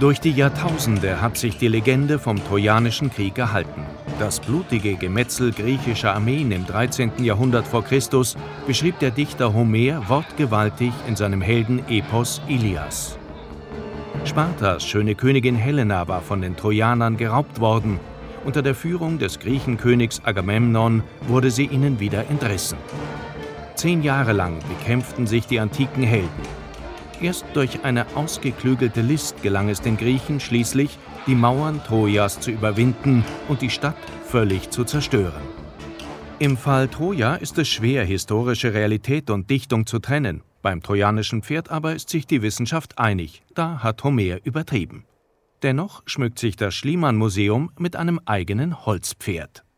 Durch die Jahrtausende hat sich die Legende vom Trojanischen Krieg erhalten. Das blutige Gemetzel griechischer Armeen im 13. Jahrhundert v. Chr. beschrieb der Dichter Homer wortgewaltig in seinem Heldenepos Ilias. Spartas schöne Königin Helena war von den Trojanern geraubt worden. Unter der Führung des Griechenkönigs Agamemnon wurde sie ihnen wieder entrissen. 10 Jahre lang bekämpften sich die antiken Helden. Erst durch eine ausgeklügelte List gelang es den Griechen schließlich, die Mauern Trojas zu überwinden und die Stadt völlig zu zerstören. Im Fall Troja ist es schwer, historische Realität und Dichtung zu trennen. Beim trojanischen Pferd aber ist sich die Wissenschaft einig, da hat Homer übertrieben. Dennoch schmückt sich das Schliemann-Museum mit einem eigenen Holzpferd.